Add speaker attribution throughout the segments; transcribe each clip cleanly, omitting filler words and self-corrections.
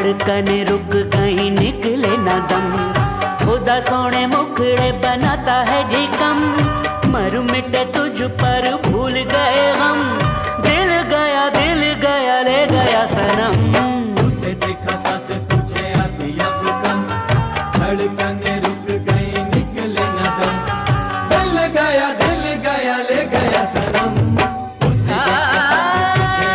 Speaker 1: धड़कन रुक गई निकले न दम, खुदा सोने मुखड़े बनाता है जी कम, मर मिटे तुझ पर भूल गए हम, दिल गया ले गया सनम।
Speaker 2: उसे देखा सांस तुझे आती अब कम, धड़कन रुक गई निकले न दम, दिल गया ले गया सनम। उसे देखा सांस तुझे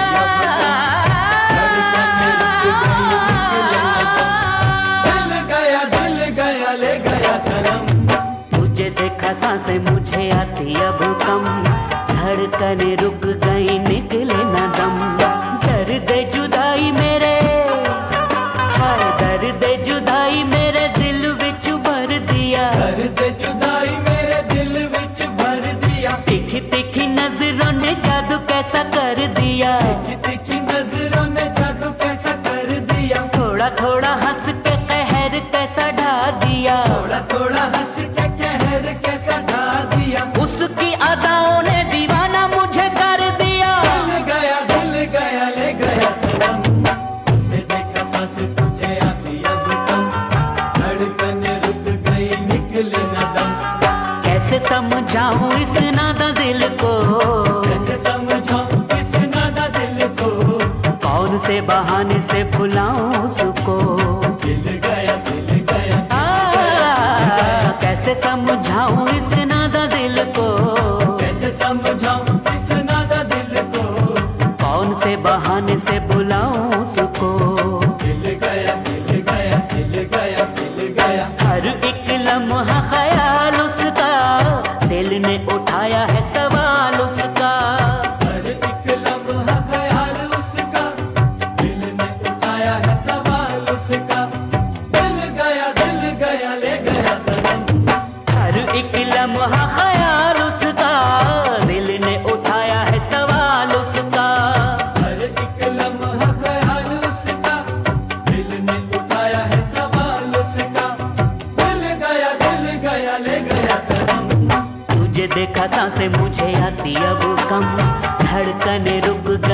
Speaker 1: सांसें मुझे आती अब कम, धड़कन रुक गई निकले न दम। दर्द जुदाई मेरे, हाय दर्द जुदाई मेरे दिल विच भर दिया,
Speaker 2: दर्द जुदाई मेरे दिल विच भर दिया।
Speaker 1: तिखी तिखी नजरों ने जादू कैसा कर दिया,
Speaker 2: तिखी तिखी नजरों ने जादू कैसा कर दिया।
Speaker 1: थोड़ा थोड़ा हंस के कहर कैसा ढा दिया,
Speaker 2: थोड़ा थोड़ा हंस के कहर कैसा ढा दिया।
Speaker 1: उसकी अदाओं ने दीवाना मुझे कर दिया,
Speaker 2: दिल गया ले गया सनम। उसे देखा सांस तुझे आती अब कम, धड़कन रुक गई निकले न दम।
Speaker 1: कैसे समझाऊं इस नादा दिल को,
Speaker 2: कैसे समझाऊं इस नादा दिल को,
Speaker 1: कौन से बहाने से भुलाऊं उसको।
Speaker 2: दिल गया
Speaker 1: कैसे समझाऊं इस नादा दिल को,
Speaker 2: कैसे समझाऊं इस नादा दिल को,
Speaker 1: कौन से बहाने से भुलाऊं उसको।
Speaker 2: दिल गया
Speaker 1: हर एक लम्हा ख्याल उसका, दिल ने उठाया है सवाल उसका।
Speaker 2: हर एक लम्हा ख्याल उसका, दिल ने उठाया है सवाल उसका। दिल गया ले गया सनम।
Speaker 1: हर एक लम्हा ख्याल उसका, दिल ने उठाया है सवाल उसका।
Speaker 2: हर एक लम्हा ख्याल उसका, दिल ने उठाया है सवाल उसका। दिल गया ले गया सनम।
Speaker 1: तुझे देखा सांसें मुझे आती अब कम, धड़कन रुक